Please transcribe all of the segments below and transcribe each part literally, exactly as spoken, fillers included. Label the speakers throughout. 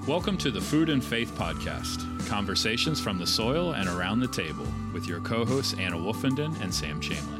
Speaker 1: Welcome to the Food and Faith Podcast, conversations from the soil and around the table with your co-hosts Anna Wolfenden and Sam Chamlin.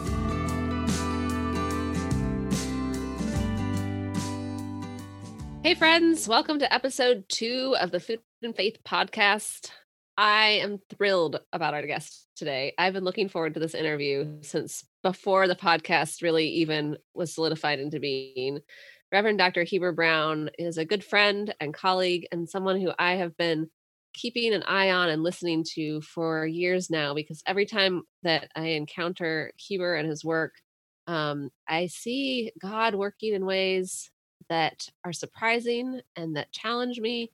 Speaker 2: Hey friends, welcome to episode two of the Food and Faith Podcast. I am thrilled about our guest today. I've been looking forward to this interview since before the podcast really even was solidified into being. Reverend Doctor Heber Brown is a good friend and colleague and someone who I have been keeping an eye on and listening to for years now, because every time that I encounter Heber and his work, um, I see God working in ways that are surprising and that challenge me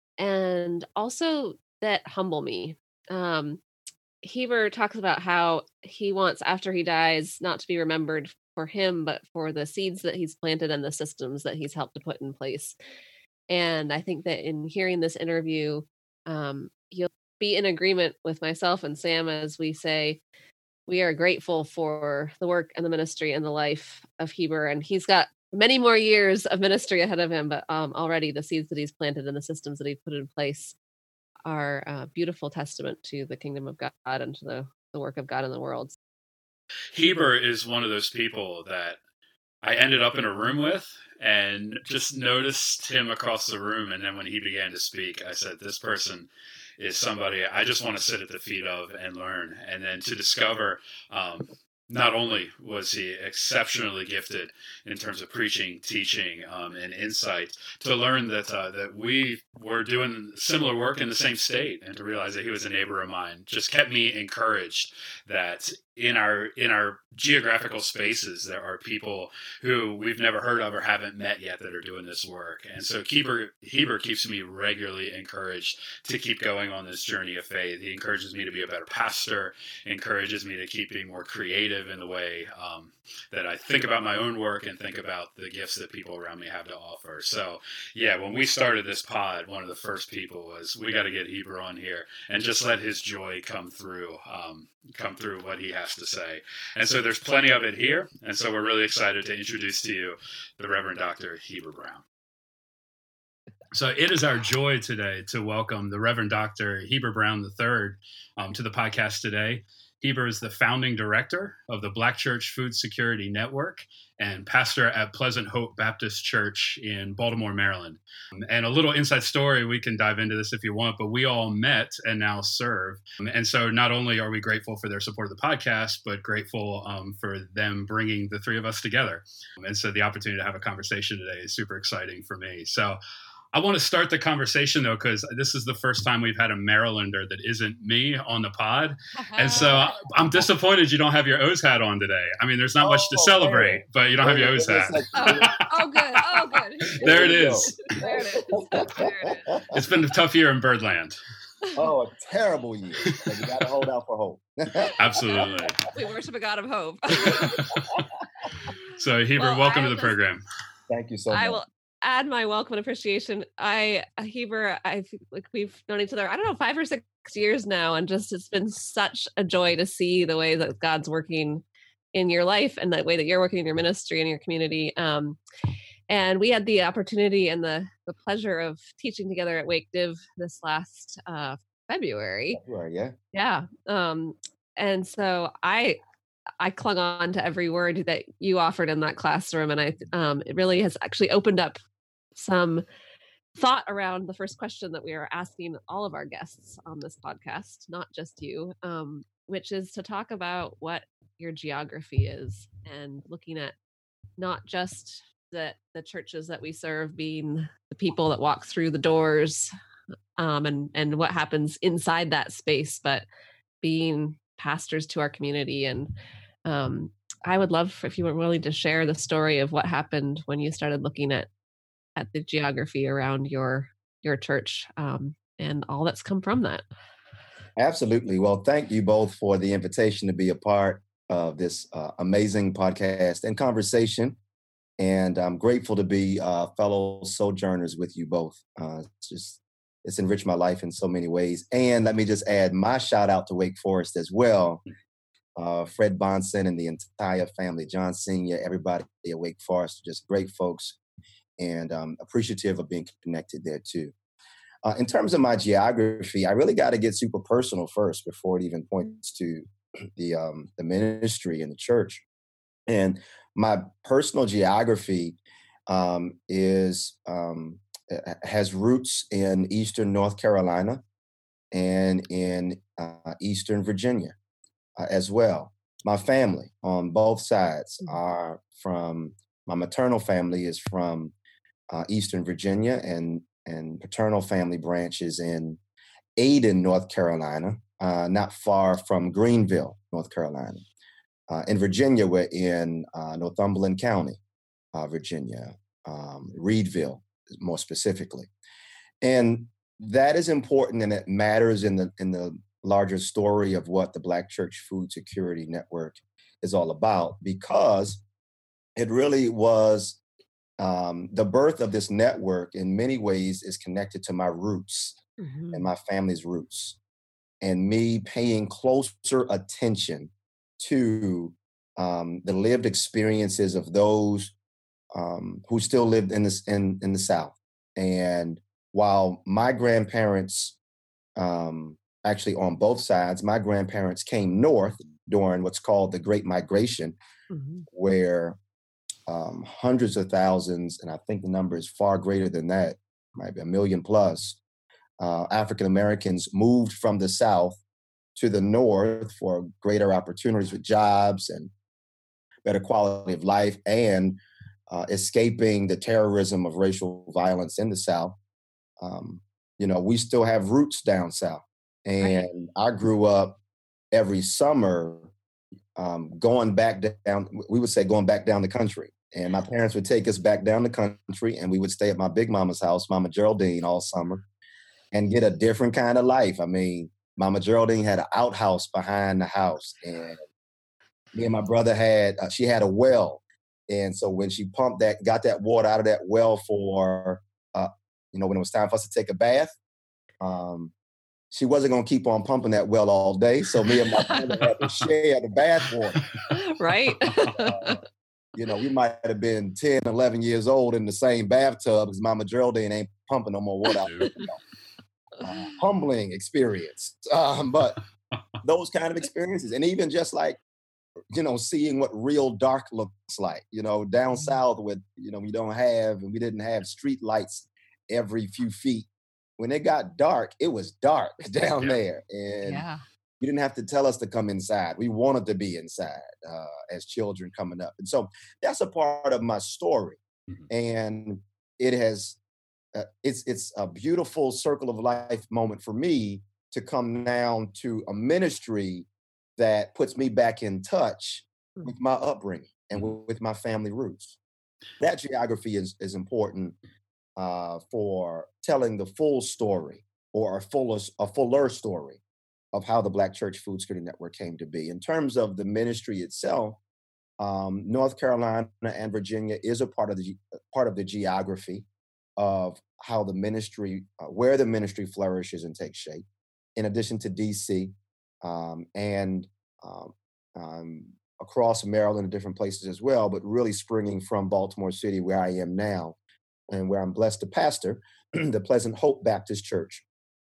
Speaker 2: and also that humble me. Um, Heber talks about how he wants, after he dies, not to be remembered for him, but for the seeds that he's planted and the systems that he's helped to put in place. And I think that in hearing this interview, um, you'll be in agreement with myself and Sam as we say, we are grateful for the work and the ministry and the life of Heber. And he's got many more years of ministry ahead of him, but um, already the seeds that he's planted and the systems that he put in place are a beautiful testament to the kingdom of God and to the, the work of God in the world.
Speaker 1: Heber is one of those people that I ended up in a room with and just noticed him across the room. And then when he began to speak, I said, this person is somebody I just want to sit at the feet of and learn. And then to discover, um, not only was he exceptionally gifted in terms of preaching, teaching, um, and insight, to learn that uh, that we were doing similar work in the same state, and to realize that he was a neighbor of mine just kept me encouraged that in our in our geographical spaces there are people who we've never heard of or haven't met yet that are doing this work. And so Heber, Heber keeps me regularly encouraged to keep going on this journey of faith. He encourages me to be a better pastor, encourages me to keep being more creative in the way um, that I think about my own work and think about the gifts that people around me have to offer. So yeah, when we started this pod, one of the first people was, we got to get Heber on here and just let his joy come through, um, come through what he has to say. And so there's plenty of it here. And so we're really excited to introduce to you the Reverend Doctor Heber Brown. So it is our joy today to welcome the Reverend Doctor Heber Brown the third um, to the podcast today. Heber is the founding director of the Black Church Food Security Network and pastor at Pleasant Hope Baptist Church in Baltimore, Maryland. And a little inside story, we can dive into this if you want, but we all met and now serve. And so not only are we grateful for their support of the podcast, but grateful um, for them bringing the three of us together. And so the opportunity to have a conversation today is super exciting for me. So I want to start the conversation, though, because this is the first time we've had a Marylander that isn't me on the pod. And so I'm disappointed you don't have your O's hat on today. I mean, there's not oh, much to celebrate, man. But you don't have your O's hat.
Speaker 2: Oh, oh, good. Oh, good.
Speaker 1: There it is.
Speaker 2: There it is. There it is.
Speaker 1: It's been a tough year in Birdland.
Speaker 3: Oh, a terrible year. But you got to hold out for hope.
Speaker 1: Absolutely.
Speaker 2: We worship a God of hope.
Speaker 1: So, Heber, well, welcome to the program.
Speaker 3: Thank you so much.
Speaker 2: I will add my welcome and appreciation. I, Heber, I like we've known each other, I don't know, five or six years now. And just, it's been such a joy to see the way that God's working in your life and the way that you're working in your ministry and your community. Um, and we had the opportunity and the, the pleasure of teaching together at Wake Div this last uh, February.
Speaker 3: February, yeah.
Speaker 2: Yeah. Um, and so I, I clung on to every word that you offered in that classroom. And I, um, it really has actually opened up some thought around the first question that we are asking all of our guests on this podcast, not just you, um, which is to talk about what your geography is and looking at not just the, the churches that we serve being the people that walk through the doors um, and, and what happens inside that space, but being pastors to our community. And um, I would love if you were willing to share the story of what happened when you started looking at at the geography around your your church um, and all that's come from that.
Speaker 3: Absolutely. Well, thank you both for the invitation to be a part of this uh, amazing podcast and conversation. And I'm grateful to be uh, fellow sojourners with you both. Uh, it's just it's enriched my life in so many ways. And let me just add my shout out to Wake Forest as well. Uh, Fred Bonson and the entire family, John Senior, everybody at Wake Forest, just great folks. And um, appreciative of being connected there too. Uh, in terms of my geography, I really got to get super personal first before it even points to the um, the ministry and the church. And my personal geography um, is um, has roots in Eastern North Carolina and in uh, Eastern Virginia uh, as well. My family on both sides are from, my maternal family is from uh, Eastern Virginia, and and paternal family branches in Aden, North Carolina, uh, not far from Greenville, North Carolina. Uh, in Virginia, we're in uh, Northumberland County, uh, Virginia, um, Reedville, more specifically. And that is important, and it matters in the in the larger story of what the Black Church Food Security Network is all about, because it really was um, the birth of this network in many ways is connected to my roots
Speaker 2: Mm-hmm.
Speaker 3: and my family's roots, and me paying closer attention to um, the lived experiences of those um, who still lived in this in in the South. And while my grandparents, um, actually on both sides, my grandparents came north during what's called the Great Migration,
Speaker 2: Mm-hmm.
Speaker 3: where um, hundreds of thousands, and I think the number is far greater than that, might be a million plus, uh, African Americans moved from the South to the North for greater opportunities with jobs and better quality of life, and uh, escaping the terrorism of racial violence in the South. Um, you know, we still have roots down South. And right. I grew up every summer um, going back down, we would say going back down the country. And my parents would take us back down the country, and we would stay at my big mama's house, Mama Geraldine, all summer, and get a different kind of life. I mean, Mama Geraldine had an outhouse behind the house, and me and my brother had, uh, she had a well. And so when she pumped that, got that water out of that well for, uh, you know, when it was time for us to take a bath, um, she wasn't going to keep on pumping that well all day. So me and my brother had to share the bath water.
Speaker 2: Right.
Speaker 3: uh, you know, we might have been ten, eleven years old in the same bathtub because Mama Geraldine ain't pumping no more water out. You know. uh, humbling experience. Um, but those kind of experiences, and even just like, you know, seeing what real dark looks like, you know, down south with, you know, we don't have, and we didn't have street lights every few feet. When it got dark, it was dark down
Speaker 1: Yeah.
Speaker 3: there. And
Speaker 2: Yeah.
Speaker 3: you didn't have to tell us to come inside. We wanted to be inside uh, as children coming up. And so that's a part of my story.
Speaker 1: Mhm.
Speaker 3: And it has, uh, it's, it's a beautiful circle of life moment for me to come down to a ministry that puts me back in touch
Speaker 2: Mm.
Speaker 3: with my upbringing and with, with my family roots. That geography is, is important uh, for telling the full story, or a fuller, a fuller story of how the Black Church Food Security Network came to be. In terms of the ministry itself, um, North Carolina and Virginia is a part of the part of the geography of how the ministry, uh, where the ministry flourishes and takes shape. In addition to D C um, and um, um, across Maryland and different places as well, but really springing from Baltimore City, where I am now, and where I'm blessed to pastor the Pleasant Hope Baptist Church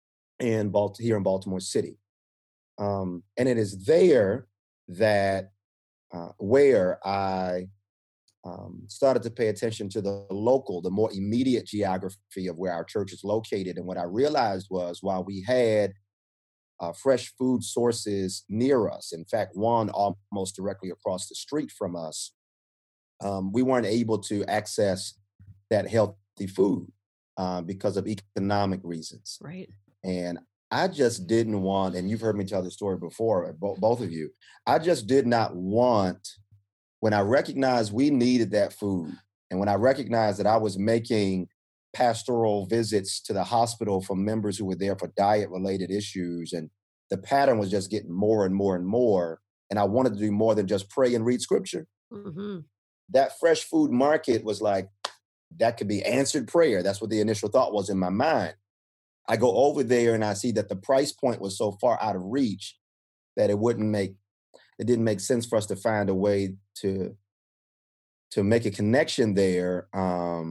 Speaker 3: in Balt- here in Baltimore City. Um, and it is there that uh, where I um, started to pay attention to the local, the more immediate geography of where our church is located. And what I realized was, while we had uh, fresh food sources near us, in fact, one almost directly across the street from us, um, we weren't able to access that healthy food uh, because of economic reasons.
Speaker 2: Right.
Speaker 3: And I just didn't want, and you've heard me tell this story before, bo- both of you, I just did not want, when I recognized we needed that food, and when I recognized that I was making pastoral visits to the hospital for members who were there for diet-related issues, and the pattern was just getting more and more and more, and I wanted to do more than just pray and read scripture.
Speaker 2: Mm-hmm.
Speaker 3: That fresh food market was like, that could be answered prayer. That's what the initial thought was in my mind. I go over there and I see that the price point was so far out of reach that it wouldn't make, it didn't make sense for us to find a way to, to make a connection there um,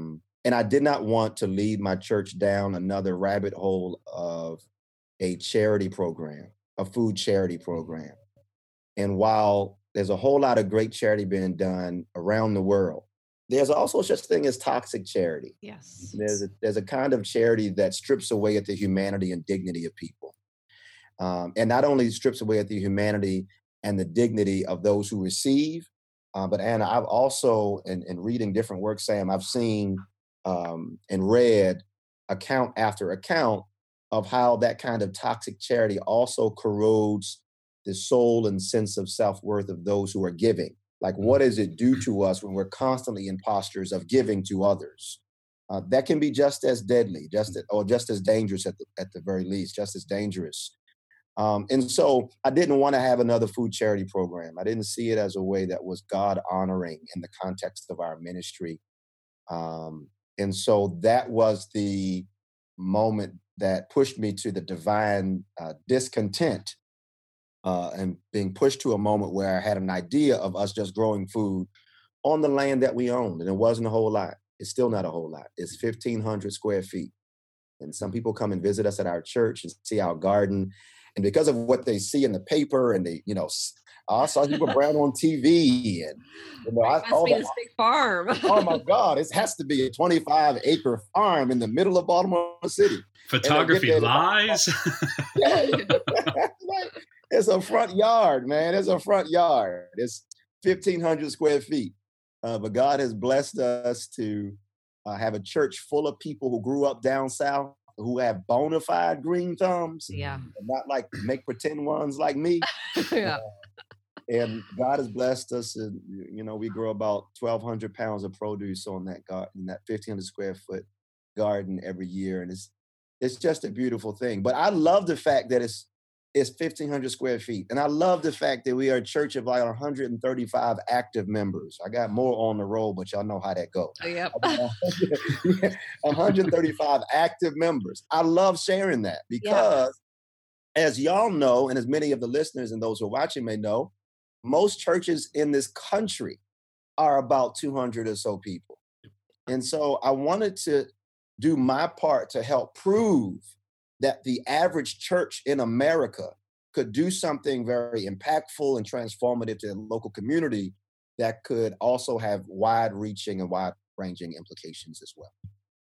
Speaker 3: And I did not want to lead my church down another rabbit hole of a charity program, a food charity program. And while there's a whole lot of great charity being done around the world, there's also such thing as toxic charity.
Speaker 2: Yes.
Speaker 3: There's a, there's a kind of charity that strips away at the humanity and dignity of people. Um, and not only strips away at the humanity and the dignity of those who receive, uh, but Anna, I've also, in, in reading different works, Sam, I've seen um, and read account after account of how that kind of toxic charity also corrodes the soul and sense of self-worth of those who are giving. Like, what does it do to us when we're constantly in postures of giving to others? Uh, that can be just as deadly, just as, or just as dangerous at the, at the very least, just as dangerous. Um, and so I didn't want to have another food charity program. I didn't see it as a way that was God honoring in the context of our ministry. Um, and so that was the moment that pushed me to the divine uh, discontent uh, and being pushed to a moment where I had an idea of us just growing food on the land that we owned. And it wasn't a whole lot. It's still not a whole lot. It's fifteen hundred square feet. And some people come and visit us at our church and see our garden. And because of what they see in the paper and they, you know, I saw Hugo Brown on T V, and you know,
Speaker 2: it
Speaker 3: I
Speaker 2: must be
Speaker 3: the,
Speaker 2: this big farm.
Speaker 3: Oh my God, it has to be a twenty-five acre farm in the middle of Baltimore City.
Speaker 1: Photography lies.
Speaker 3: It's a front yard, man. It's a front yard. It's fifteen hundred square feet. Uh, but God has blessed us to uh, have a church full of people who grew up down south, who have bona fide green thumbs.
Speaker 2: Yeah.
Speaker 3: Not like make pretend ones like me.
Speaker 2: Yeah.
Speaker 3: Uh, and God has blessed us. And, you know, we grow about twelve hundred pounds of produce on that garden, that fifteen hundred square foot garden every year. And it's, it's just a beautiful thing. But I love the fact that it's, it's fifteen hundred square feet. And I love the fact that we are a church of like one hundred thirty-five active members. I got more on the roll, but y'all know how that goes.
Speaker 2: Yep.
Speaker 3: one hundred thirty-five active members. I love sharing that because yeah. as y'all know, and as many of the listeners and those who are watching may know, most churches in this country are about two hundred or so people. And so I wanted to do my part to help prove that the average church in America could do something very impactful and transformative to the local community that could also have wide-reaching and wide-ranging implications as well.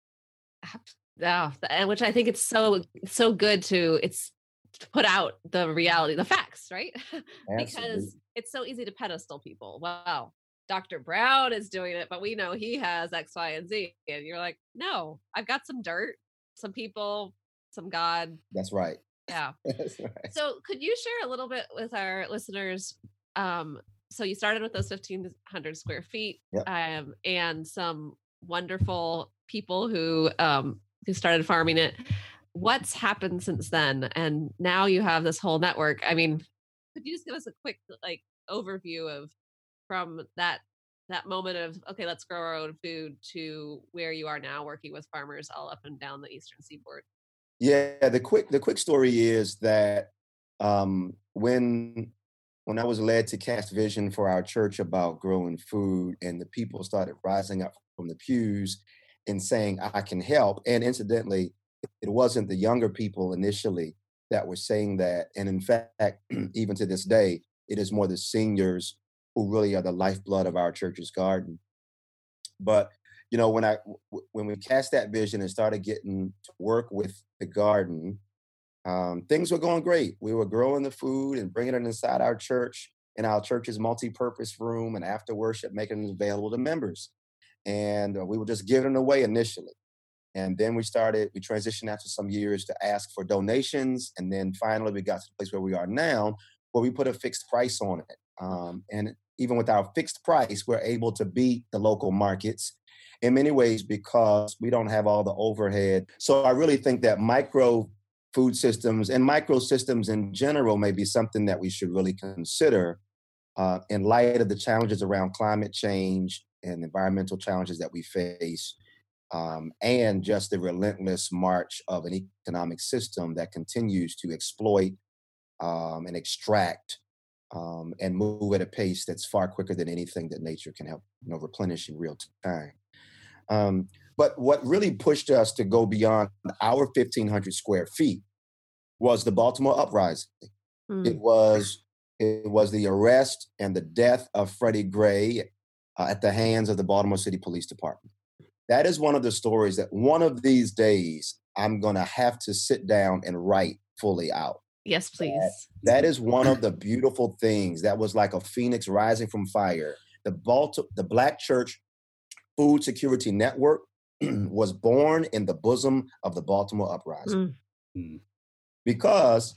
Speaker 2: Yeah, and which I think it's so so good to it's to put out the reality, the facts, right? Because it's so easy to pedestal people. Wow, Doctor Brown is doing it, but we know he has X, Y, and Z, and you're like, no, I've got some dirt, some people. Some God.
Speaker 3: That's right.
Speaker 2: Yeah.
Speaker 3: That's right.
Speaker 2: So could you share a little bit with our listeners? Um, so you started with those fifteen hundred square feet
Speaker 3: yep.
Speaker 2: um, and some wonderful people who, um, who started farming it. What's happened since then? And now you have this whole network. I mean, could you just give us a quick like overview of from that that moment of, okay, let's grow our own food to where you are now working with farmers all up and down the Eastern Seaboard?
Speaker 3: Yeah, the quick the quick story is that um, when when I was led to cast vision for our church about growing food, and the people started rising up from the pews and saying, "I can help." And incidentally, it wasn't the younger people initially that were saying that, and in fact, even to this day, it is more the seniors who really are the lifeblood of our church's garden. But you know, when I when we cast that vision and started getting to work with the garden, um, things were going great. We were growing the food and bringing it inside our church, in our church's multi-purpose room, and after worship, making it available to members. And uh, we were just giving it away initially. And then we started, we transitioned after some years to ask for donations. And then finally, we got to the place where we are now, where we put a fixed price on it. Um, and even with our fixed price, we're able to beat the local markets in many ways because we don't have all the overhead. So I really think that micro food systems and micro systems in general may be something that we should really consider uh, in light of the challenges around climate change and environmental challenges that we face, um, and just the relentless march of an economic system that continues to exploit um, and extract um, and move at a pace that's far quicker than anything that nature can help, you know, replenish in real time. Um, But what really pushed us to go beyond our fifteen hundred square feet was the Baltimore uprising. Mm. It was it was the arrest and the death of Freddie Gray uh, at the hands of the Baltimore City Police Department. That is one of the stories that one of these days I'm going to have to sit down and write fully out.
Speaker 2: Yes, please.
Speaker 3: That, that is one of the beautiful things. That was like a phoenix rising from fire. The Balti- the Black Church Food Security Network was born in the bosom of the Baltimore uprising. Mm. Because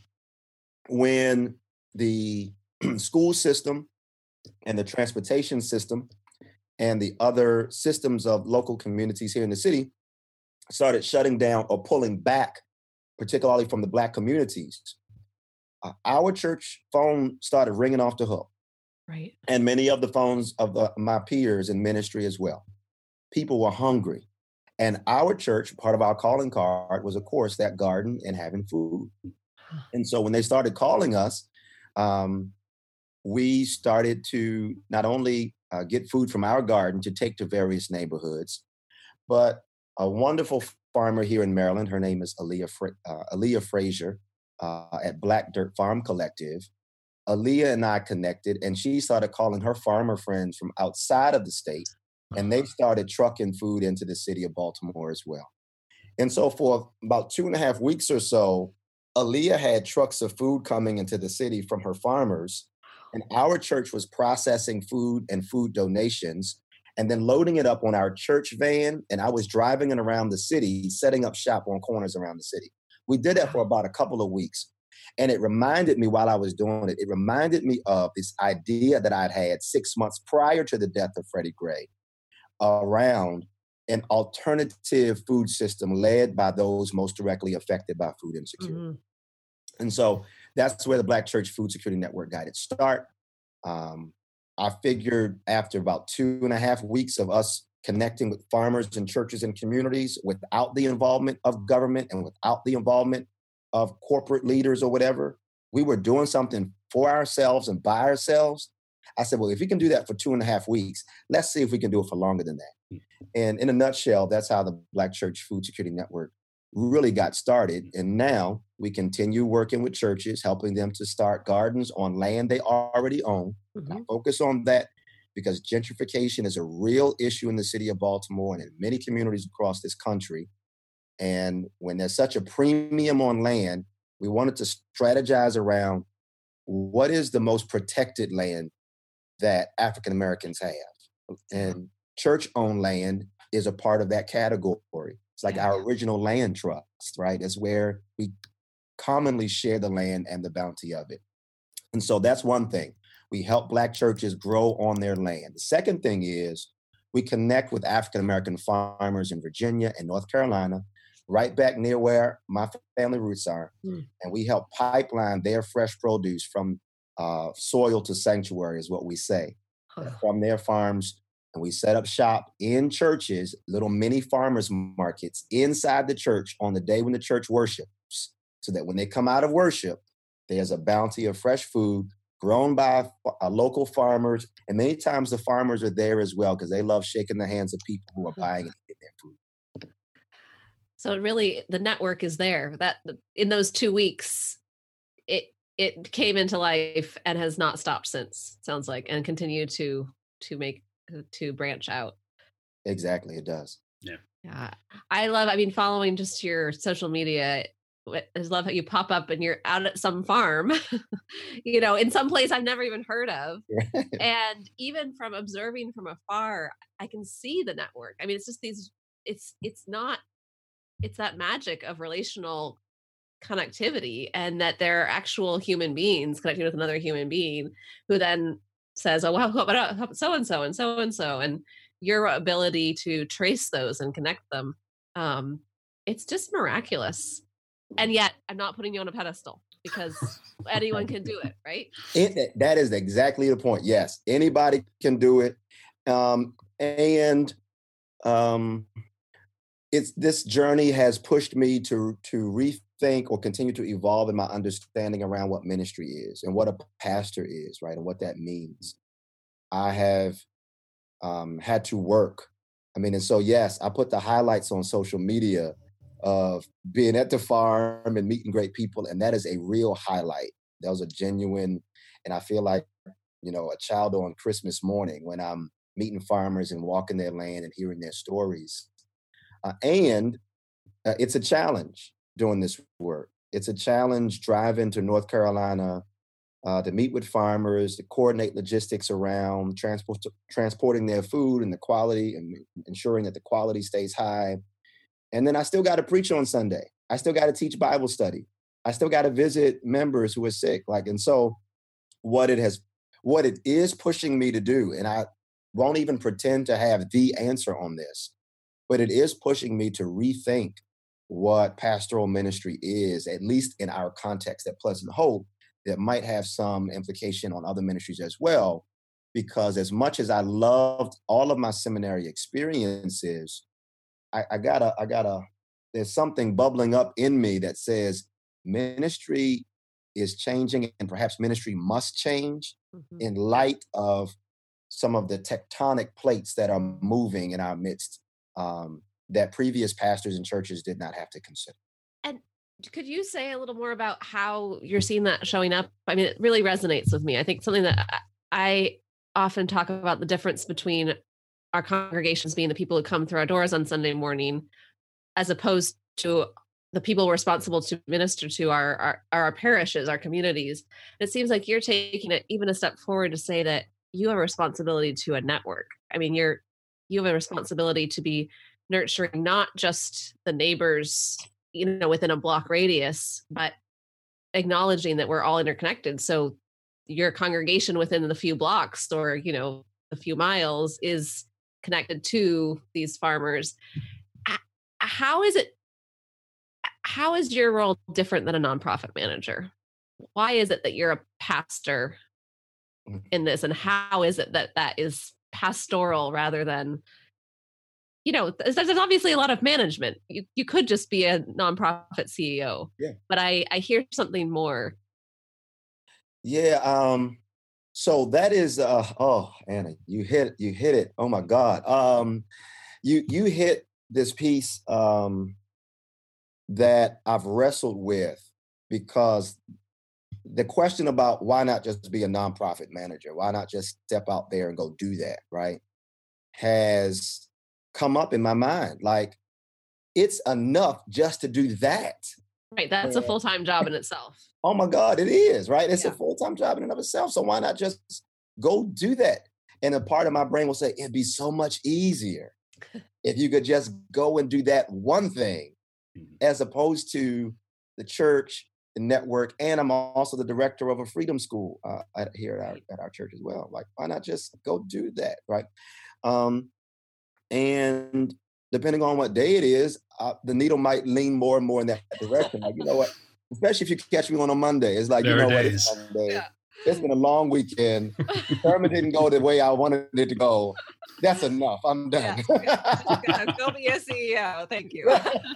Speaker 3: when the school system and the transportation system and the other systems of local communities here in the city started shutting down or pulling back, particularly from the Black communities, uh, our church phone started ringing off the hook.
Speaker 2: Right.
Speaker 3: And many of the phones of the, my peers in ministry as well. People were hungry. And our church, part of our calling card was, of course, that garden and having food. And so when they started calling us, um, we started to not only uh, get food from our garden to take to various neighborhoods, but a wonderful farmer here in Maryland, her name is Aaliyah, Fra- uh, Aaliyah Frazier uh, at Black Dirt Farm Collective. Aaliyah and I connected, and she started calling her farmer friends from outside of the state, and they started trucking food into the city of Baltimore as well. And so for about two and a half weeks or so, Aaliyah had trucks of food coming into the city from her farmers, and our church was processing food and food donations and then loading it up on our church van, and I was driving it around the city, setting up shop on corners around the city. We did that for about a couple of weeks. And it reminded me while I was doing it, it reminded me of this idea that I'd had six months prior to the death of Freddie Gray around an alternative food system led by those most directly affected by food insecurity. Mm-hmm. And so that's where the Black Church Food Security Network got its start. Um, I figured after about two and a half weeks of us connecting with farmers and churches and communities without the involvement of government and without the involvement of corporate leaders or whatever, we were doing something for ourselves and by ourselves. I said, well, if we can do that for two and a half weeks, let's see if we can do it for longer than that. And in a nutshell, that's how the Black Church Food Security Network really got started. And now we continue working with churches, helping them to start gardens on land they already own. Mm-hmm. I focus on that because gentrification is a real issue in the city of Baltimore and in many communities across this country. And when there's such a premium on land, we wanted to strategize around what is the most protected land that African Americans have. And church-owned land is a part of that category. It's like our original land trust, right? It's where we commonly share the land and the bounty of it. And so that's one thing. We help Black churches grow on their land. The second thing is we connect with African American farmers in Virginia and North Carolina, right back near where my family roots are. Mm. And we help pipeline their fresh produce from uh, soil to sanctuary is what we say, huh. from their farms. And we set up shop in churches, little mini farmers markets inside the church on the day when the church worships, so that when they come out of worship, there's a bounty of fresh food grown by uh, local farmers. And many times the farmers are there as well because they love shaking the hands of people who are buying and getting their food.
Speaker 2: So really, the network is there. That in those two weeks, it it came into life and has not stopped since. Sounds like, and continue to to make to branch out.
Speaker 3: Exactly, it does.
Speaker 1: Yeah,
Speaker 2: yeah. I love. I mean, following just your social media, I love how you pop up and you're out at some farm, you know, in some place I've never even heard of. And even from observing from afar, I can see the network. I mean, it's just these. It's it's not. It's that magic of relational connectivity, and that they're actual human beings connecting with another human being who then says, oh, wow, so-and-so and so-and-so, and your ability to trace those and connect them. Um, it's just miraculous. And yet I'm not putting you on a pedestal because anyone can do it, right?
Speaker 3: It, that is exactly the point. Yes, anybody can do it. Um, and um, it's this journey has pushed me to to rethink or continue to evolve in my understanding around what ministry is and what a pastor is, right, and what that means. I have um, had to work I mean, and so, yes, I put the highlights on social media of being at the farm and meeting great people. And that is a real highlight. That was a genuine, and I feel like, you know, a child on Christmas morning when I'm meeting farmers and walking their land and hearing their stories. Uh, and uh, it's a challenge doing this work. It's a challenge driving to North Carolina uh, to meet with farmers, to coordinate logistics around transport, transporting their food and the quality and ensuring that the quality stays high. And then I still got to preach on Sunday. I still got to teach Bible study. I still got to visit members who are sick. Like, and so what it has, what it is pushing me to do, and I won't even pretend to have the answer on this, but it is pushing me to rethink what pastoral ministry is, at least in our context at Pleasant Hope, that might have some implication on other ministries as well. Because as much as I loved all of my seminary experiences, I, I gotta, I gotta, there's something bubbling up in me that says ministry is changing, and perhaps ministry must change mm-hmm. in light of some of the tectonic plates that are moving in our midst um, that previous pastors and churches did not have to consider.
Speaker 2: And could you say a little more about how you're seeing that showing up? I mean, it really resonates with me. I think something that I often talk about, the difference between our congregations being the people who come through our doors on Sunday morning, as opposed to the people responsible to minister to our, our, our parishes, our communities. It seems like you're taking it even a step forward to say that you have a responsibility to a network. I mean, you're, you have a responsibility to be nurturing not just the neighbors, you know, within a block radius, but acknowledging that we're all interconnected. So your congregation within the few blocks or, you know, a few miles is connected to these farmers. How is it, how is your role different than a nonprofit manager? Why is it that you're a pastor in this? And how is it that that is pastoral rather than, you know, there's, there's obviously a lot of management. You you could just be a nonprofit C E O,
Speaker 3: yeah.
Speaker 2: But I, I hear something more.
Speaker 3: Yeah. Um, so that is, uh, oh, Anna, you hit, you hit it. Oh my God. Um, you, you hit this piece um, that I've wrestled with, because the question about why not just be a nonprofit manager, why not just step out there and go do that, right, has come up in my mind. Like, it's enough just to do that.
Speaker 2: Right. That's and, a full-time job in itself.
Speaker 3: Oh my God, it is, right? It's
Speaker 2: yeah.
Speaker 3: a full-time job in and of itself. So why not just go do that? And a part of my brain will say, it'd be so much easier if you could just go and do that one thing, as opposed to the church, the network, and I'm also the director of a freedom school uh, at, here at our, at our church as well. Like, why not just go do that, right? Um, and depending on what day it is, uh, the needle might lean more and more in that direction. Like, you know what? Especially if you catch me on a Monday, it's like, there you know what? It's Monday. Yeah. It's been a long weekend. The sermon didn't go the way I wanted it to go. That's enough. I'm done.
Speaker 2: Yeah, yeah. Go be a C E O. Thank you.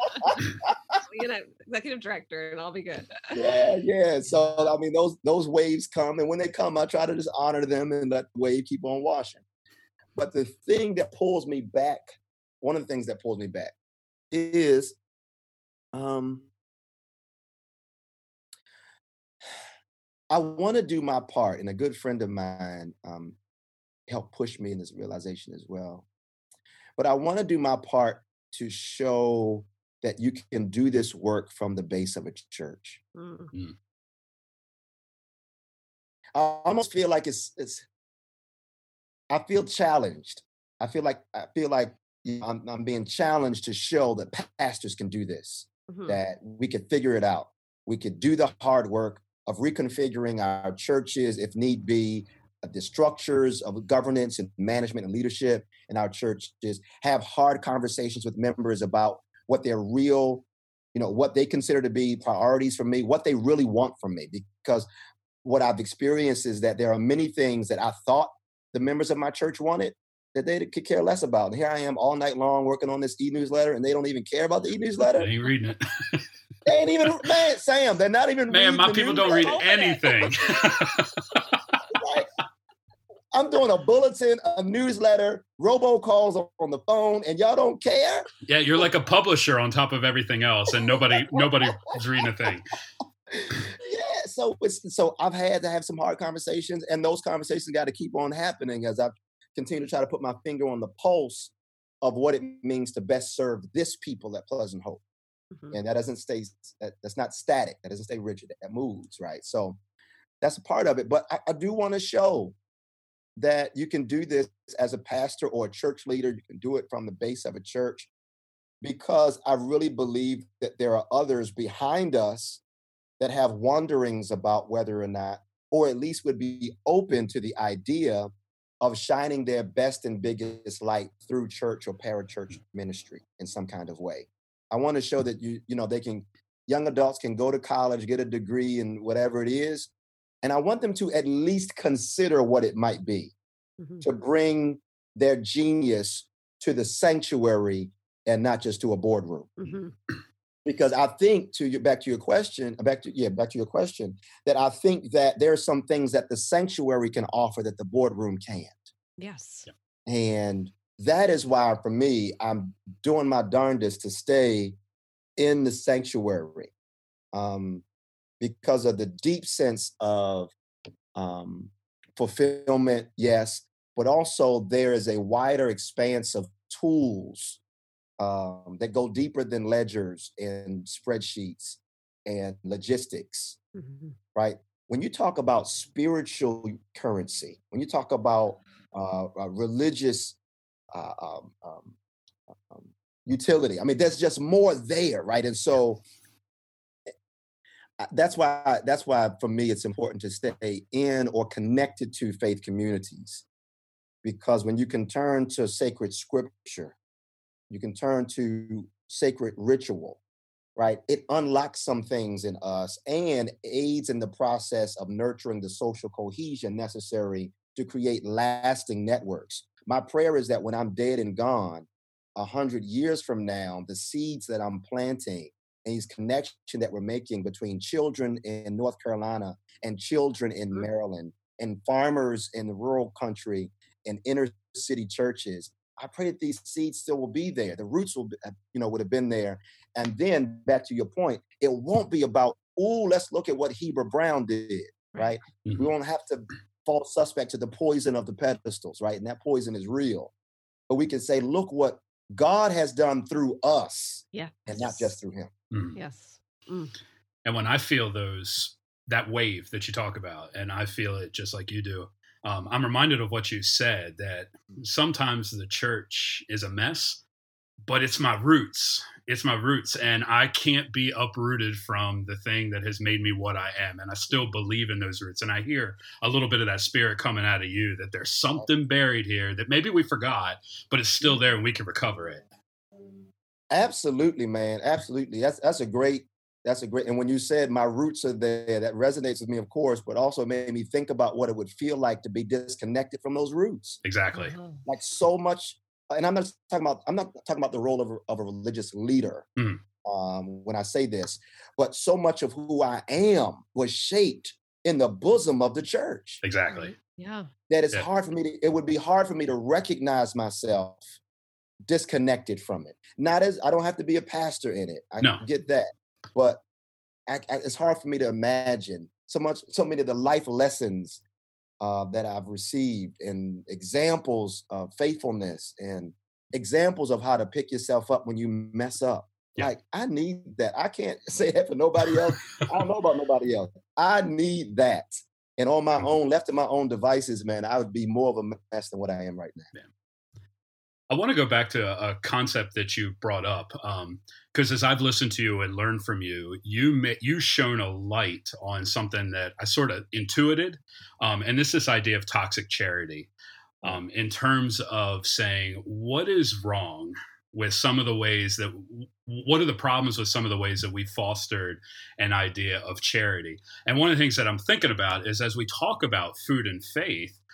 Speaker 2: You know, executive director, and I'll be good.
Speaker 3: Yeah, yeah. So I mean, those those waves come, and when they come, I try to just honor them and let the wave keep on washing. But the thing that pulls me back, one of the things that pulls me back, is, um, I want to do my part, and a good friend of mine um, helped push me in this realization as well. But I want to do my part to show that you can do this work from the base of a church. Mm-hmm. I almost feel like it's it's. I feel challenged. I feel like I feel like you know, I'm, I'm being challenged to show that pastors can do this. Mm-hmm. That we could figure it out. We could do the hard work of reconfiguring our churches, if need be, the structures of governance and management and leadership in our churches. Have hard conversations with members about what their real, you know, what they consider to be priorities for me, what they really want from me. Because what I've experienced is that there are many things that I thought the members of my church wanted that they could care less about. And here I am all night long working on this e-newsletter, and they don't even care about the e-newsletter.
Speaker 1: They ain't reading it.
Speaker 3: They ain't even, man, Sam, they're not even
Speaker 1: man,
Speaker 3: reading
Speaker 1: my people don't read anything.
Speaker 3: Like, I'm doing a bulletin, a newsletter, robocalls on the phone, and y'all don't care?
Speaker 1: Yeah, you're like a publisher on top of everything else, and nobody nobody is reading a thing.
Speaker 3: Yeah, so it's, so I've had to have some hard conversations, and those conversations got to keep on happening as I continue to try to put my finger on the pulse of what it means to best serve this people at Pleasant Hope. Mm-hmm. And that doesn't stay, that, that's not static, that doesn't stay rigid, that moves, right? So that's a part of it. But I, I do want to show that you can do this as a pastor or a church leader. You can do it from the base of a church, because I really believe that there are others behind us that have wonderings about whether or not, or at least would be open to the idea of shining their best and biggest light through church or parachurch ministry in some kind of way. I want to show that you, you know, they can, young adults can go to college, get a degree in whatever it is. And I want them to at least consider what it might be, mm-hmm. to bring their genius to the sanctuary and not just to a boardroom. Mm-hmm. Because I think, to you, back to your question, back to yeah, back to your question, that I think that there are some things that the sanctuary can offer that the boardroom can't.
Speaker 2: Yes.
Speaker 3: And that is why, for me, I'm doing my darndest to stay in the sanctuary, um, because of the deep sense of um, fulfillment, yes, but also there is a wider expanse of tools Um, that go deeper than ledgers and spreadsheets and logistics, mm-hmm. right? When you talk about spiritual currency, when you talk about uh, uh, religious uh, um, um, um, utility, I mean, there's just more there, right? And so that's why that's why for me it's important to stay in or connected to faith communities, because when you can turn to sacred scripture, you can turn to sacred ritual, right? It unlocks some things in us and aids in the process of nurturing the social cohesion necessary to create lasting networks. My prayer is that when I'm dead and gone, a hundred years from now, the seeds that I'm planting and these connections that we're making between children in North Carolina and children in Maryland and farmers in the rural country and inner city churches, I pray that these seeds still will be there. The roots will, be, you know, would have been there. And then back to your point, it won't be about, oh, let's look at what Heber Brown did, right? Mm-hmm. We won't have to fall suspect to the poison of the pedestals, right? And that poison is real. But we can say, look what God has done through us,
Speaker 2: yeah,
Speaker 3: and not just through him.
Speaker 1: Mm.
Speaker 2: Yes. Mm.
Speaker 1: And when I feel those, that wave that you talk about, and I feel it just like you do, Um, I'm reminded of what you said, that sometimes the church is a mess, but it's my roots. It's my roots. And I can't be uprooted from the thing that has made me what I am. And I still believe in those roots. And I hear a little bit of that spirit coming out of you, that there's something buried here that maybe we forgot, but it's still there and we can recover it.
Speaker 3: Absolutely, man. Absolutely. That's, that's a great, That's a great, and when you said my roots are there, that resonates with me, of course, but also made me think about what it would feel like to be disconnected from those roots.
Speaker 1: Exactly.
Speaker 2: Uh-huh.
Speaker 3: Like so much, and I'm not talking about, I'm not talking about the role of a, of a religious leader mm. um, when I say this, but so much of who I am was shaped in the bosom of the church.
Speaker 1: Exactly.
Speaker 2: Yeah.
Speaker 3: That it's
Speaker 1: yeah.
Speaker 3: hard for me to, it would be hard for me to recognize myself disconnected from it. Not as, I don't have to be a pastor in it. I
Speaker 1: no.
Speaker 3: get that. But I, I, it's hard for me to imagine so much, so many of the life lessons uh, that I've received and examples of faithfulness and examples of how to pick yourself up when you mess up. Yeah. Like, I need that. I can't say that for nobody else. I don't know about nobody else. I need that. And on my own, left to my own devices, man, I would be more of a mess than what I am right now.
Speaker 1: Yeah. I want to go back to a concept that you brought up, because um, as I've listened to you and learned from you, you may, you shone a light on something that I sort of intuited, um, and this this idea of toxic charity, um, in terms of saying what is wrong with some of the ways that, what are the problems with some of the ways that we fostered an idea of charity. And one of the things that I'm thinking about is, as we talk about food and faith,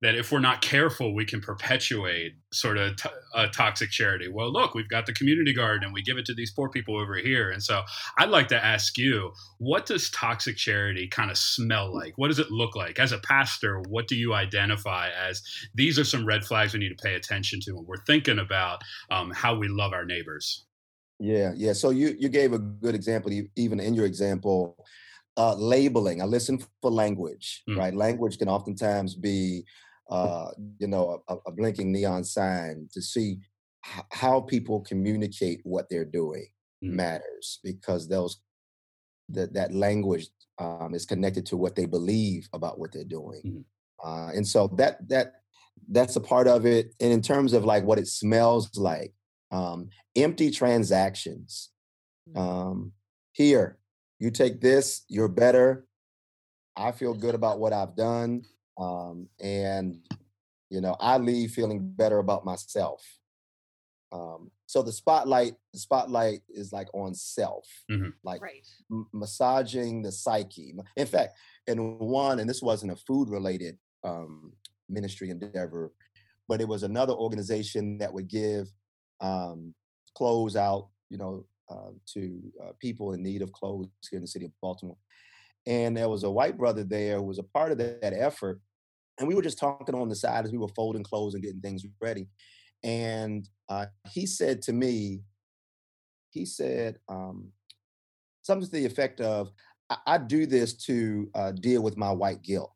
Speaker 1: that if we're not careful, we can perpetuate sort of t- a toxic charity. Well, look, we've got the community garden and we give it to these poor people over here. And so I'd like to ask you, what does toxic charity kind of smell like? What does it look like? As a pastor, what do you identify as these are some red flags we need to pay attention to when we're thinking about um, how we love our neighbors?
Speaker 3: Yeah, yeah. So you you gave a good example, e- even in your example, uh, labeling. I listen for language,
Speaker 1: Mm.
Speaker 3: right? Language can oftentimes be, uh, you know, a, a blinking neon sign to see h- how people communicate what they're doing
Speaker 1: Mm.
Speaker 3: matters, because those that that language um, is connected to what they believe about what they're doing,
Speaker 1: Mm.
Speaker 3: uh, and so that that that's a part of it. And in terms of like what it smells like, um, empty transactions. Um, here, you take this, you're better. I feel good about what I've done. Um, and, you know, I leave feeling better about myself. Um, so the spotlight, the spotlight is like on self,
Speaker 1: Mhm.
Speaker 3: like
Speaker 2: Right.
Speaker 3: m- massaging the psyche. In fact, in one, and this wasn't a food related um, ministry endeavor, but it was another organization that would give um, clothes out, you know, uh, to uh, people in need of clothes here in the city of Baltimore. And there was a white brother there who was a part of that, that effort. And we were just talking on the side as we were folding clothes and getting things ready. And uh, he said to me, he said um, something to the effect of, I, I do this to uh, deal with my white guilt.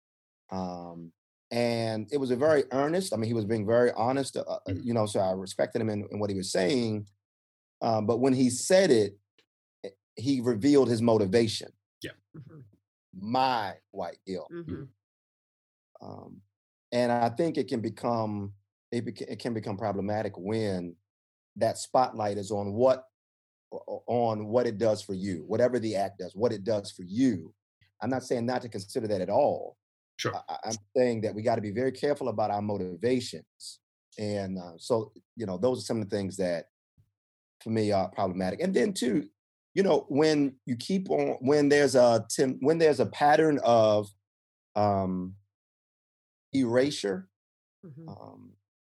Speaker 3: Um, and it was a very earnest, I mean, he was being very honest, uh, uh,
Speaker 1: Mm.
Speaker 3: you know, so I respected him in, in what he was saying. Um, but when he said it, eh, he revealed his motivation,
Speaker 1: Yeah.
Speaker 2: Mhm.
Speaker 3: my white guilt.
Speaker 2: Mhm.
Speaker 3: Um, and I think it can become, it, bec- it can become problematic when that spotlight is on what o- on what it does for you, whatever the act does, what it does for you. I'm not saying not to consider that at all.
Speaker 1: Sure.
Speaker 3: I, I- I'm saying that we got to be very careful about our motivations. And uh, so, you know, those are some of the things that for me are problematic. And then too, you know, when you keep on, when there's a tem- when there's a pattern of um, erasure
Speaker 2: Mhm.
Speaker 3: um,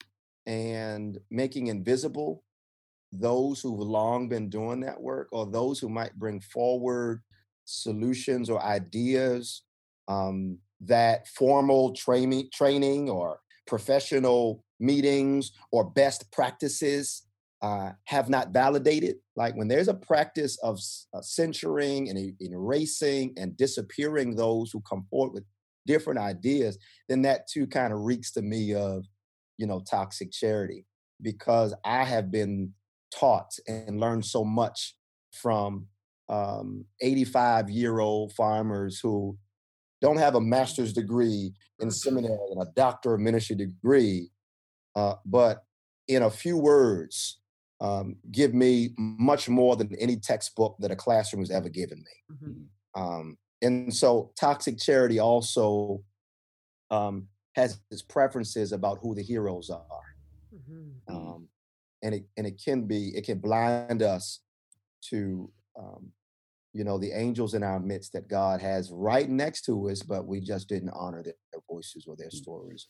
Speaker 3: and making invisible those who've long been doing that work, or those who might bring forward solutions or ideas um, that formal training training or professional meetings or best practices uh, have not validated. Like when there's a practice of s- uh, censoring and e- erasing and disappearing those who come forward with different ideas, then that too kind of reeks to me of, you know, toxic charity, because I have been taught and learned so much from um, eighty-five year old farmers who don't have a master's degree in
Speaker 2: Mhm.
Speaker 3: seminary and a doctor of ministry degree, uh, but in a few words, um, give me much more than any textbook that a classroom has ever given me.
Speaker 2: Mhm.
Speaker 3: Um, and so toxic charity also um, has its preferences about who the heroes are.
Speaker 2: Mhm.
Speaker 1: Mm.
Speaker 3: Um, and it and it can be it can blind us to um, you know, the angels in our midst that God has right next to us, but we just didn't honor their, their voices or their stories.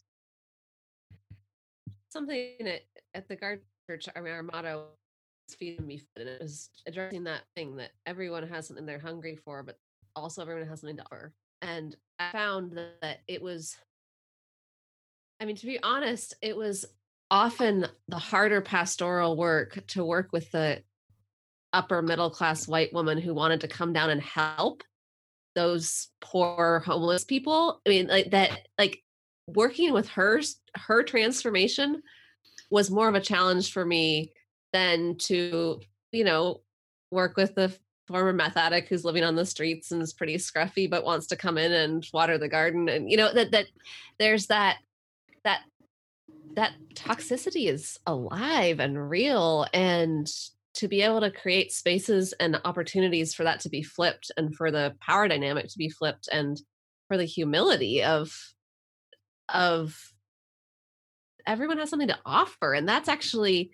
Speaker 2: Something at, at the Garden Church, I mean, our motto is feed and be fed. And it was addressing that thing that everyone has something they're hungry for, but also everyone has something to offer. And I found that it was, I mean, to be honest, it was often the harder pastoral work to work with the upper middle class white woman who wanted to come down and help those poor homeless people. I mean, like that, like working with her, her transformation was more of a challenge for me than to, you know, work with the former meth addict who's living on the streets and is pretty scruffy, but wants to come in and water the garden. And, you know, that, that there's that, that, that toxicity is alive and real. And to be able to create spaces and opportunities for that to be flipped and for the power dynamic to be flipped and for the humility of, of everyone has something to offer. And that's actually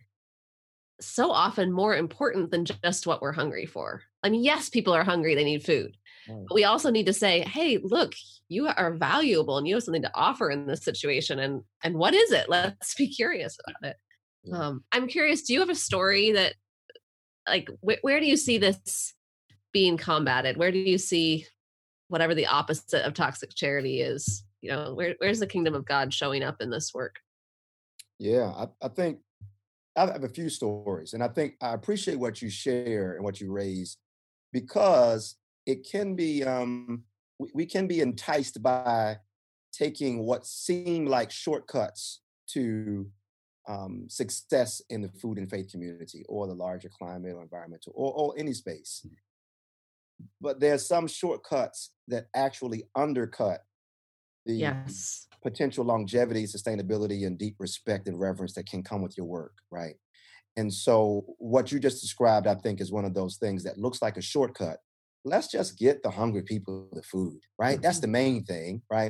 Speaker 2: so often more important than just what we're hungry for. I mean, yes, people are hungry, they need food. But we also need to say, hey, look, you are valuable and you have something to offer in this situation. And and what is it? Let's be curious about it. Yeah. Um, I'm curious, do you have a story that, like, wh- where do you see this being combated? Where do you see whatever the opposite of toxic charity is? You know, where, where's the kingdom of God showing up in this work?
Speaker 3: Yeah, I, I think I have a few stories, and I think I appreciate what you share and what you raise, because it can be um, we, we can be enticed by taking what seem like shortcuts to um, success in the food and faith community, or the larger climate or environmental, or, or any space. But there's some shortcuts that actually undercut the
Speaker 2: Yes.
Speaker 3: potential longevity, sustainability, and deep respect and reverence that can come with your work, right? And so what you just described, I think, is one of those things that looks like a shortcut. Let's just get the hungry people the food, right? Mm-hmm. That's the main thing, right?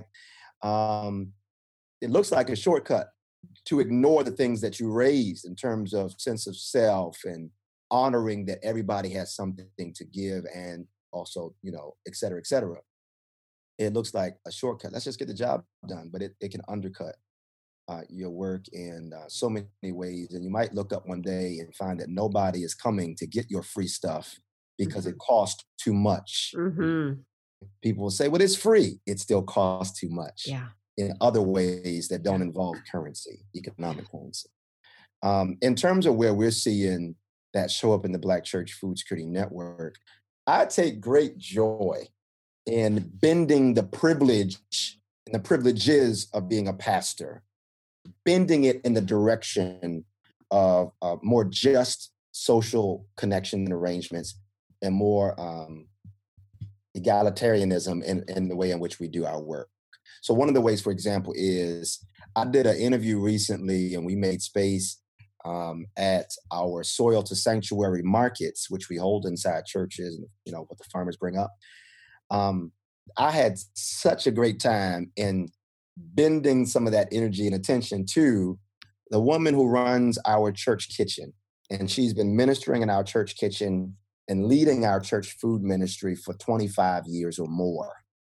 Speaker 3: Um, it looks like a shortcut to ignore the things that you raised in terms of sense of self and honoring that everybody has something to give, and also, you know, et cetera, et cetera. It looks like a shortcut. Let's just get the job done, but it, it can undercut uh, your work in uh, so many ways. And you might look up one day and find that nobody is coming to get your free stuff because mm-hmm. it costs too much.
Speaker 2: Mm-hmm.
Speaker 3: People will say, well, it's free. It still costs too much.
Speaker 2: Yeah.
Speaker 3: In other ways that don't involve currency, economic currency. Um, in terms of where we're seeing that show up in the Black Church Food Security Network, I take great joy in bending the privilege and the privileges of being a pastor, bending it in the direction of uh, more just social connection and arrangements, and more um, egalitarianism in, in the way in which we do our work. So one of the ways, for example, is I did an interview recently, and we made space um, at our Soil to Sanctuary markets, which we hold inside churches, and you know what the farmers bring up. Um, I had such a great time in bending some of that energy and attention to the woman who runs our church kitchen. And she's been ministering in our church kitchen and leading our church food ministry for twenty-five years or more.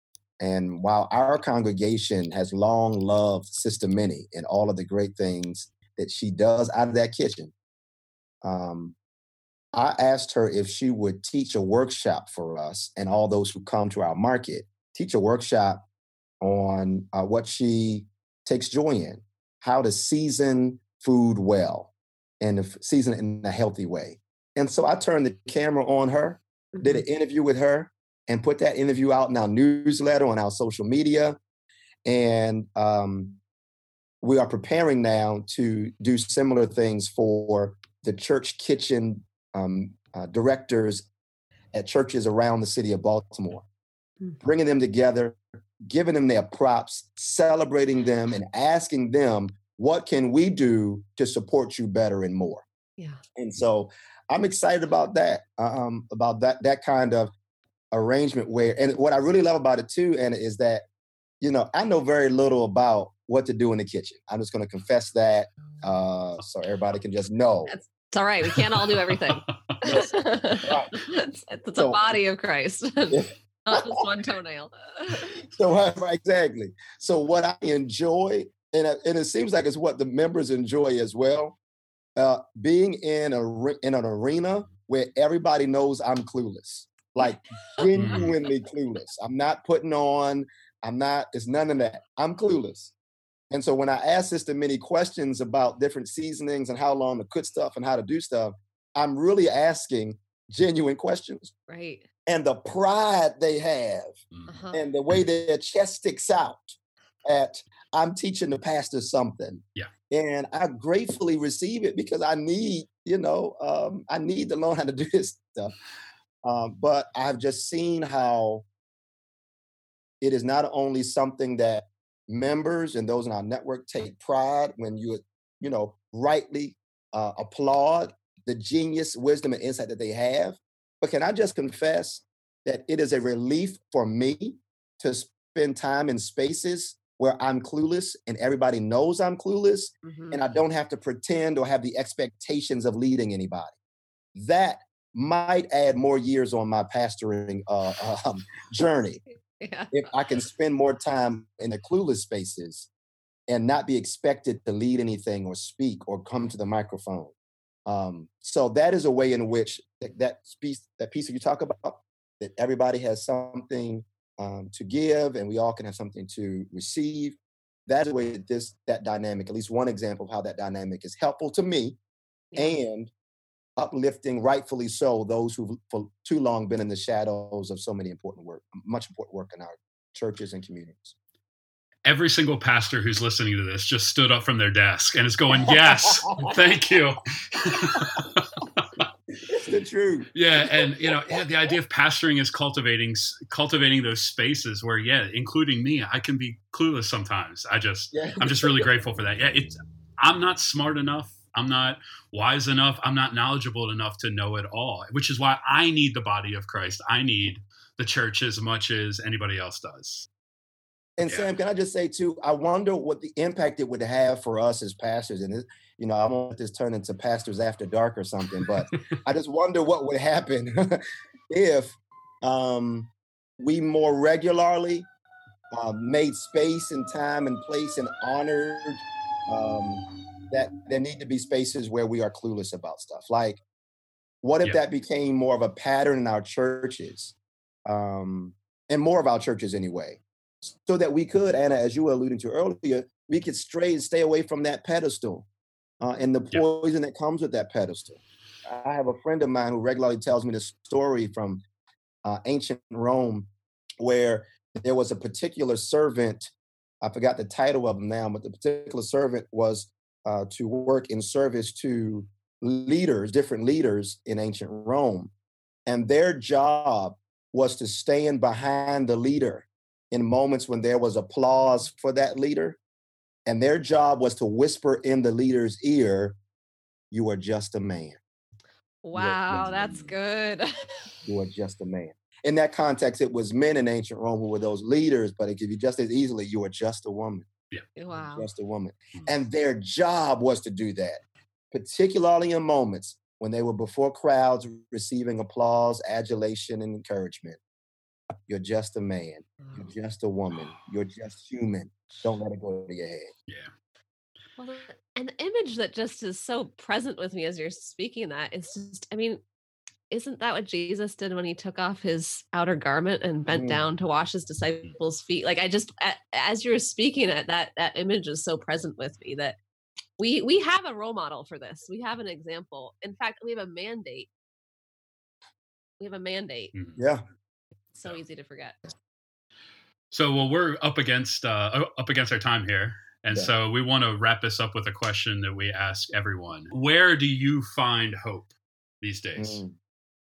Speaker 3: And while our congregation has long loved Sister Minnie and all of the great things that she does out of that kitchen, um, I asked her if she would teach a workshop for us and all those who come to our market, teach a workshop on uh, what she takes joy in, how to season food well and season it in a healthy way. And so I turned the camera on her, mm-hmm. did an interview with her, and put that interview out in our newsletter, on our social media. And um, we are preparing now to do similar things for the church kitchen um, uh, directors at churches around the city of Baltimore, mm-hmm. bringing them together, giving them their props, celebrating them, and asking them, what can we do to support you better and more?
Speaker 2: Yeah.
Speaker 3: And so I'm excited about that, um, about that that kind of arrangement where, and what I really love about it too, Anna, is that, you know, I know very little about what to do in the kitchen. I'm just going to confess that uh, so everybody can just know.
Speaker 2: That's, it's all right. We can't all do everything.
Speaker 3: Yes. Right.
Speaker 2: It's, it's
Speaker 3: So,
Speaker 2: a body of Christ,
Speaker 3: yeah.
Speaker 2: not just one toenail.
Speaker 3: So uh, exactly. So what I enjoy, and, uh, and it seems like it's what the members enjoy as well, uh, being in a in an arena where everybody knows I'm clueless. Like genuinely clueless. I'm not putting on, I'm not, it's none of that. I'm clueless. And so when I ask Sister Minnie questions about different seasonings and how long to cook stuff and how to do stuff, I'm really asking genuine questions.
Speaker 2: Right.
Speaker 3: And the pride they have uh-huh. and the way their chest sticks out at, I'm teaching the pastor something.
Speaker 1: Yeah.
Speaker 3: And I gratefully receive it because I need, you know, um, I need to learn how to do this stuff. Um, but I've just seen how it is not only something that members and those in our network take pride when you, you know, rightly uh, applaud the genius, wisdom, and insight that they have. But can I just confess that it is a relief for me to spend time in spaces where I'm clueless and everybody knows I'm clueless, mm-hmm. and I don't have to pretend or have the expectations of leading anybody. That might add more years on my pastoring uh, um, journey
Speaker 2: Yeah.
Speaker 3: if I can spend more time in the clueless spaces and not be expected to lead anything or speak or come to the microphone. Um, so that is a way in which that, that piece, that piece that you talk about, that everybody has something um, to give and we all can have something to receive. That is a way that this, that dynamic, at least one example of how that dynamic is helpful to me
Speaker 2: Yeah.
Speaker 3: and uplifting, rightfully so, those who've for too long been in the shadows of so many important work, much important work in our churches and communities.
Speaker 1: Every single pastor who's listening to this just stood up from their desk and is going, yes, thank you.
Speaker 3: It's the truth.
Speaker 1: Yeah, and you know, yeah, the idea of pastoring is cultivating cultivating those spaces where, yeah, including me, I can be clueless sometimes. I just,
Speaker 3: Yeah.
Speaker 1: I'm just really grateful for that. Yeah, it's, I'm not smart enough. I'm not wise enough. I'm not knowledgeable enough to know it all, which is why I need the body of Christ. I need the church as much as anybody else does.
Speaker 3: And
Speaker 1: Yeah.
Speaker 3: Sam, can I just say too, I wonder what the impact it would have for us as pastors. And, this, you know, I won't let this turn into Pastors After Dark or something, but I just wonder what would happen if um, we more regularly uh, made space and time and place and honored um, that there need to be spaces where we are clueless about stuff. Like, what if
Speaker 1: Yeah.
Speaker 3: that became more of a pattern in our churches, um, and more of our churches anyway, so that we could, Anna, as you were alluding to earlier, we could stray and stay away from that pedestal uh, and the
Speaker 1: Yeah.
Speaker 3: poison that comes with that pedestal. I have a friend of mine who regularly tells me this story from uh, ancient Rome, where there was a particular servant. I forgot the title of him now, but the particular servant was uh, to work in service to leaders, different leaders in ancient Rome. And their job was to stand behind the leader in moments when there was applause for that leader. And their job was to whisper in the leader's ear, "You are just a man.
Speaker 2: Wow, that's good.
Speaker 3: You are just a man." In that context, it was men in ancient Rome who were those leaders, but it could be just as easily, you are just a woman.
Speaker 2: Wow.
Speaker 3: Just a woman.
Speaker 1: Mm.
Speaker 3: And their job was to do that, particularly in moments when they were before crowds receiving applause, adulation, and encouragement. You're just a man. You're just a woman. You're just human. Don't let it go to your head.
Speaker 1: Yeah.
Speaker 2: Well, the- an image that just is so present with me as you're speaking that is just, I mean, isn't that what Jesus did when he took off his outer garment and bent
Speaker 3: Mm.
Speaker 2: down to wash his disciples' feet? Like, I just, a- as you were speaking it, that that image is so present with me that we we have a role model for this. We have an example. In fact, we have a mandate. We have a mandate.
Speaker 1: Mhm.
Speaker 3: Yeah.
Speaker 2: So easy to forget.
Speaker 1: So, well, we're up against uh, up against our time here, and
Speaker 3: Yeah.
Speaker 1: so we want to wrap this up with a question that we ask everyone: where do you find hope these days?
Speaker 3: Mm.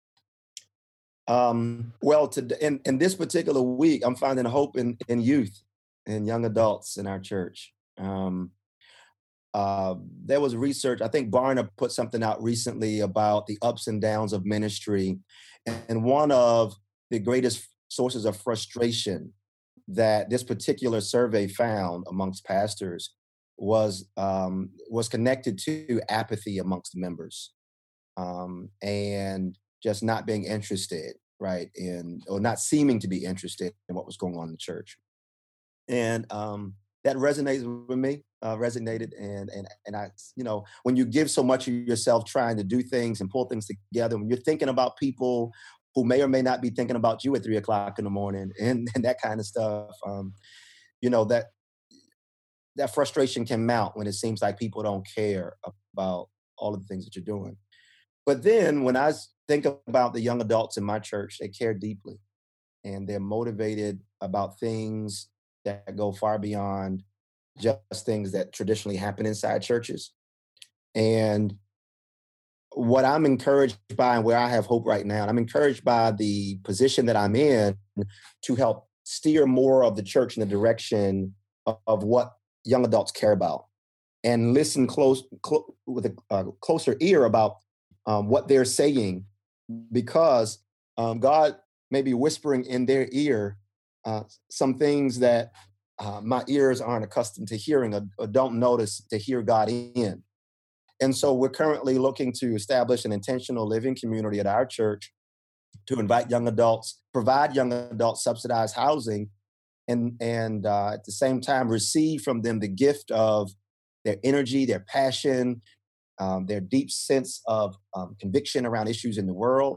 Speaker 3: Um, well, to, in, in this particular week, I'm finding hope in, in youth and young adults in our church. Um, uh, there was research, I think Barna put something out recently about the ups and downs of ministry. And one of the greatest sources of frustration that this particular survey found amongst pastors was um, was connected to apathy amongst members, um, and just not being interested, right, in or not seeming to be interested in what was going on in the church. And um, that resonates with me, uh, resonated, and and and I, you know, when you give so much of yourself trying to do things and pull things together, when you're thinking about people who may or may not be thinking about you at three o'clock in the morning, and, and that kind of stuff, um, you know, that that frustration can mount when it seems like people don't care about all of the things that you're doing. But then when I think about the young adults in my church, they care deeply and they're motivated about things that go far beyond just things that traditionally happen inside churches. And what I'm encouraged by and where I have hope right now, and I'm encouraged by the position that I'm in to help steer more of the church in the direction of, of what young adults care about and listen close clo- with a uh, closer ear about um, what they're saying, because um, God may be whispering in their ear uh, some things that uh, my ears aren't accustomed to hearing or, or don't notice to hear God in. And so we're currently looking to establish an intentional living community at our church to invite young adults, provide young adults subsidized housing, and, and uh, at the same time receive from them the gift of their energy, their passion, um, their deep sense of um, conviction around issues in the world.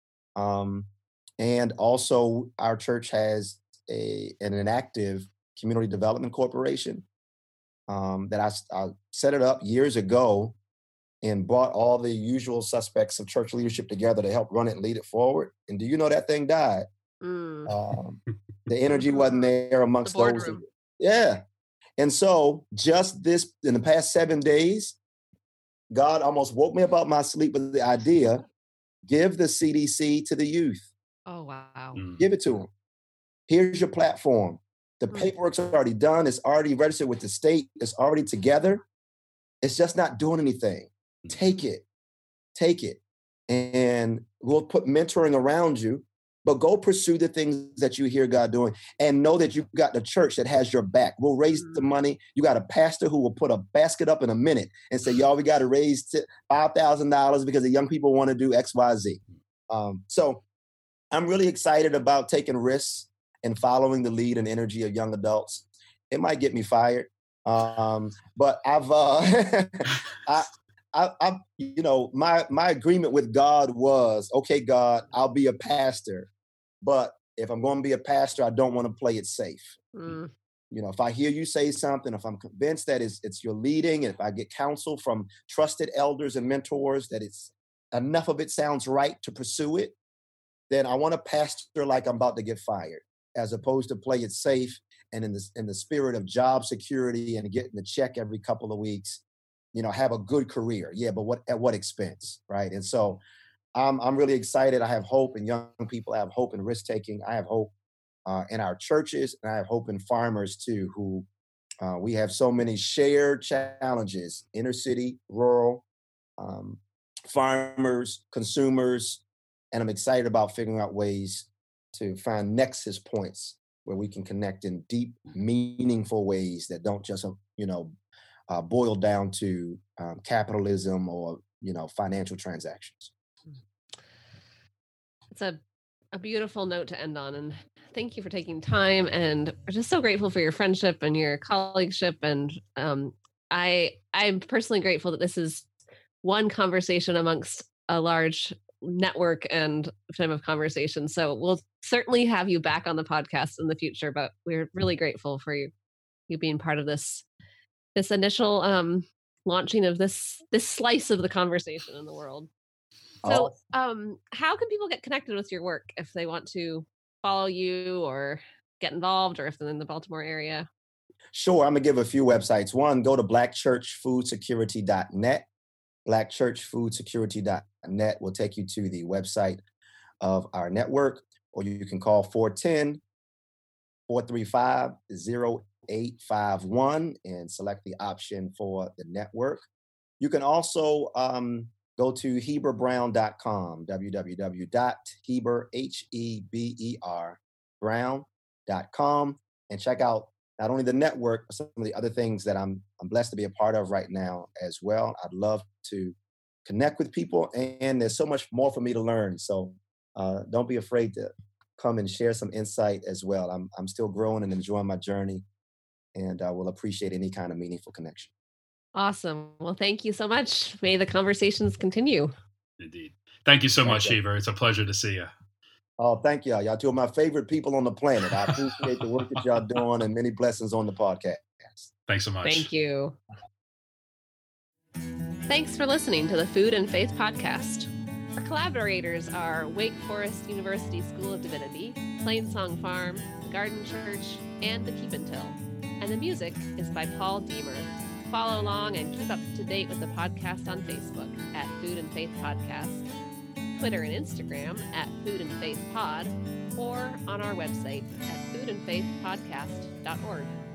Speaker 3: Um, and also our church has a, an, an active community development corporation um, that I, I set it up years ago and brought all the usual suspects of church leadership together to help run it and lead it forward. And do you know that thing died? Mm. Um, the energy wasn't there amongst
Speaker 2: the
Speaker 3: those. Who, yeah. And so just this, in the past seven days, God almost woke me up out my sleep with the idea, give the C D C to the youth.
Speaker 2: Oh, wow.
Speaker 1: Mm.
Speaker 3: Give it to them. Here's your platform. The
Speaker 2: Mm.
Speaker 3: paperwork's already done. It's already registered with the state. It's already together. It's just not doing anything. Take it. Take it. And we'll put mentoring around you, but go pursue the things that you hear God doing and know that you've got the church that has your back. We'll raise the money. You got a pastor who will put a basket up in a minute and say, y'all, we got to raise five thousand dollars because the young people want to do X, Y, Z. Um, so I'm really excited about taking risks and following the lead and energy of young adults. It might get me fired. Um, but I've, uh, I, I, I, you know, my my agreement with God was, okay, God, I'll be a pastor, but if I'm going to be a pastor, I don't want to play it safe. Mm. You know, if I hear you say something, if I'm convinced that it's it's your leading, and if I get counsel from trusted elders and mentors that it's enough of it sounds right to pursue it, then I want to pastor like I'm about to get fired, as opposed to play it safe and in the in the spirit of job security and getting the check every couple of weeks. You know, have a good career. Yeah, but what at what expense, right? And so I'm I'm really excited. I have hope in young people. I have hope in risk taking. I have hope uh, in our churches, and I have hope in farmers too, who uh, we have so many shared challenges: inner city, rural, um, farmers, consumers, and I'm excited about figuring out ways to find nexus points where we can connect in deep, meaningful ways that don't just, you know, Uh, boiled down to um, capitalism or, you know, financial transactions.
Speaker 2: It's a, a beautiful note to end on. And thank you for taking time. And we're just so grateful for your friendship and your colleagueship. And um, I, I'm personally grateful that this is one conversation amongst a large network and time of conversation. So we'll certainly have you back on the podcast in the future, but we're really grateful for you, you being part of this this initial um, launching of this this slice of the conversation in the world. So um, how can people get connected with your work if they want to follow you or get involved, or if they're in the Baltimore area?
Speaker 3: Sure. I'm going to give a few websites. One, go to black church food security dot net. black church food security dot net will take you to the website of our network, or you can call four one zero, four three five, zero eight five one and select the option for the network. You can also um, go to heber brown dot com, w w w dot heber, H E B E R, brown dot com, and check out not only the network, but some of the other things that I'm, I'm blessed to be a part of right now as well. I'd love to connect with people, and there's so much more for me to learn. So uh, don't be afraid to come and share some insight as well. I'm, I'm still growing and enjoying my journey, and uh, will appreciate any kind of meaningful connection.
Speaker 2: Awesome. Well, thank you so much. May the conversations continue.
Speaker 1: Indeed. Thank you so
Speaker 3: Thank
Speaker 1: much,
Speaker 3: you.
Speaker 1: Heber. It's a pleasure to see you.
Speaker 3: Oh, thank y'all. Y'all two of my favorite people on the planet. I appreciate the work that y'all doing, and many blessings on the podcast.
Speaker 1: Thanks so much.
Speaker 2: Thank you. Thanks for listening to the Food and Faith Podcast. Our collaborators are Wake Forest University School of Divinity, Plainsong Farm, Garden Church, and the Keep and Till. And the music is by Paul Deemer. Follow along and keep up to date with the podcast on Facebook at Food and Faith Podcast, Twitter and Instagram at Food and Faith Pod, or on our website at food and faith podcast dot org.